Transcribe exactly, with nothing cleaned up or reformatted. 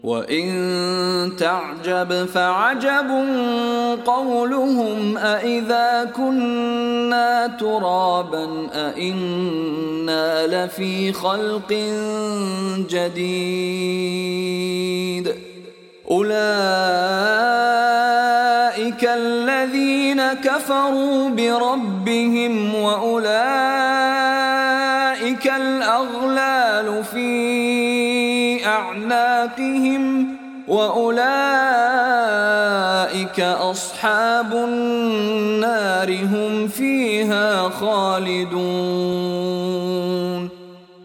وَإِن تَعْجَبْ فَعَجَبٌ قَوْلُهُمْ أَإِذَا كُنَّا تُرَابًا أَإِنَّا لَفِي خَلْقٍ جَدِيدٍ أُولَئِكَ الَّذِينَ كَفَرُوا بِرَبِّهِمْ وَأُولَئِكَ الْأَغْلَالُ فِي أَعْنَاقِهِمْ وَأُولَئِكَ أَصْحَابُ النَّارِ هُمْ فِيهَا خَالِدُونَ